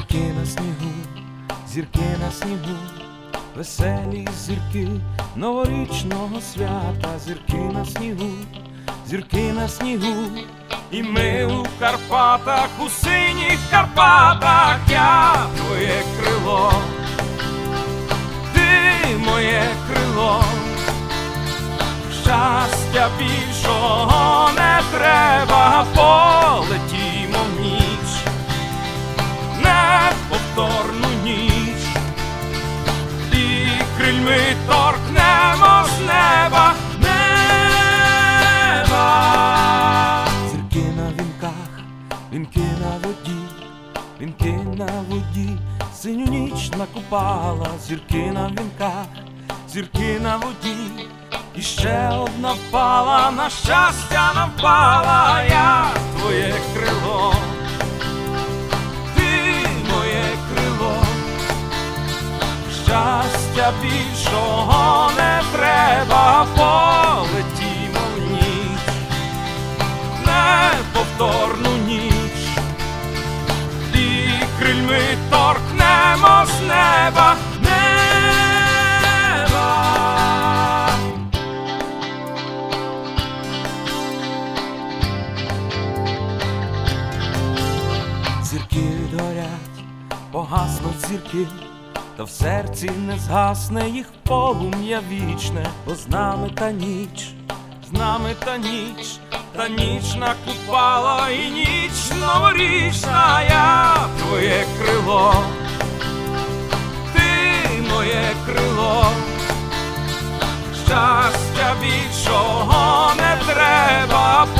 Зірки на снігу, зірки на снігу, веселі зірки новорічного свята, зірки на снігу, зірки на снігу, і ми у Карпатах, у синіх Карпатах, я твоє крило, ти моє крило, щастя більшого не треба, полетімо в ніч, неповторну ніч, і крильми торкнемо з неба, неба. Зірки на вінках, вінки на воді, вінки на воді, синю ніч накупала, зірки на вінках, зірки на воді. І ще одна впала, на щастя нам впала, я твоє крило, ти моє крило, щастя більшого не треба, полетімо в ніч, неповторну ніч, і крильми торкнемо з неба, Зірки відгорять, погаснуть зірки, та в серці не згасне їх полум'я вічне, бо з нами та ніч, з нами та ніч накупала, і ніч новорічна, я твоє крило, ти моє крило, щастя більшого не треба.